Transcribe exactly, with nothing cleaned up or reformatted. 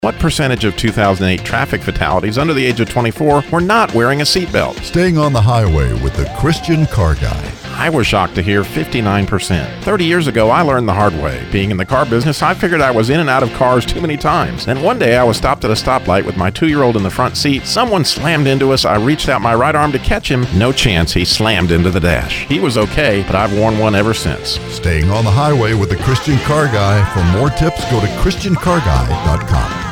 What percentage of two thousand eight traffic fatalities under the age of twenty-four were not wearing a seatbelt? Staying on the highway with the Christian Car Guy. I was shocked to hear fifty-nine percent. thirty years ago, I learned the hard way. Being in the car business, I figured I was in and out of cars too many times. Then one day, I was stopped at a stoplight with my two-year-old in the front seat. Someone slammed into us. I reached out my right arm to catch him. No chance. He slammed into the dash. He was okay, but I've worn one ever since. Staying on the highway with the Christian Car Guy. For more tips, go to christian car guy dot com.